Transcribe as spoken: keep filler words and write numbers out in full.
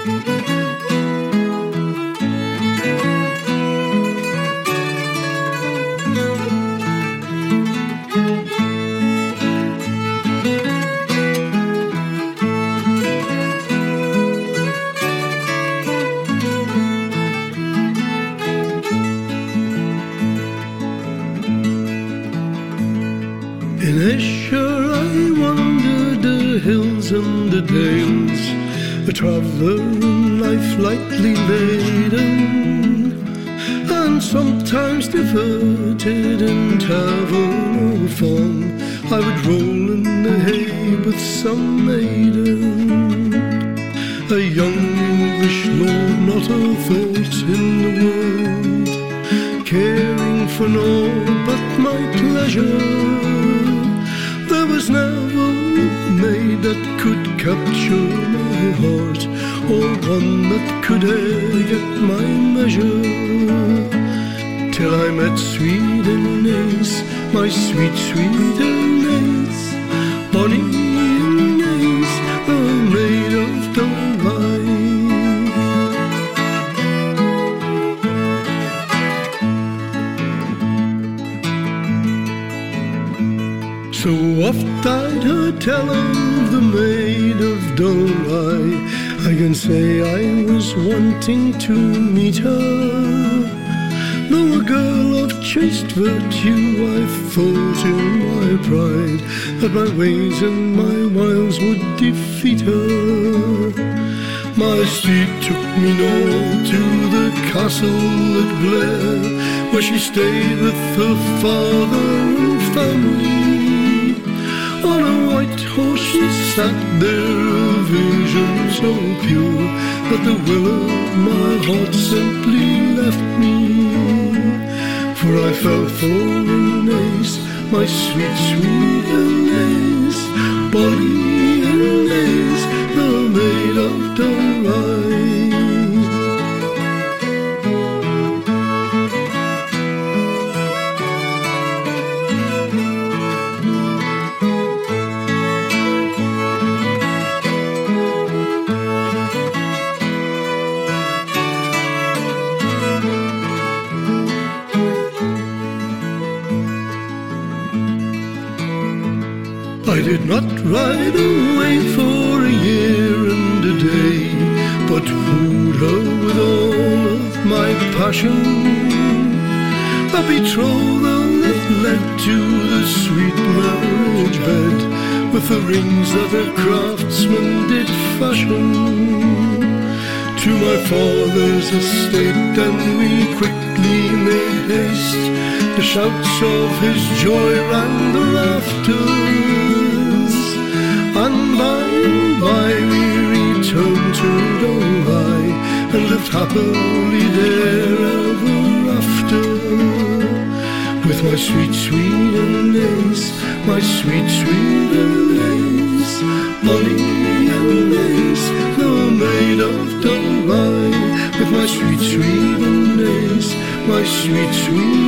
In Esher I wandered the hills and the dales, a traveller in life lightly laden, and sometimes diverted in tavern or farm, I would roll in the hay with some maiden. A young English lord, not a thought in the world, caring for naught but my pleasure. There was never a maid that could capture my heart, or one that could e'er get my measure, till I met sweet Ines, my sweet, sweet Ines, bonny Ines, the maid of Dalry. So oft I'd heard tell of the maid of Dalry, I can say I was wanting to meet her. Though a girl of chaste virtue, I thought in my pride that my ways and my wiles would defeat her. My steed took me north to the castle at Blair, where she stayed with her father and family. On a white horse she sat there, a vision so pure that the will of my heart simply left me. For I fell for Ines, my sweet, sweet Ines, bonny Ines, the maid of Dalry. I did not ride away for a year and a day, but wooed her with all of my passion, a betrothal that led to the sweet marriage bed, with the rings that a craftsman did fashion. To my father's estate then we quickly made haste, the shouts of his joy ran the rafters, and by and by we returned to Dalry, and lived happily there ever after, with my sweet, sweet Ines, my sweet, sweet Ines, bonny Ines, the maid of Dalry, with my sweet, sweet Ines, my sweet, sweet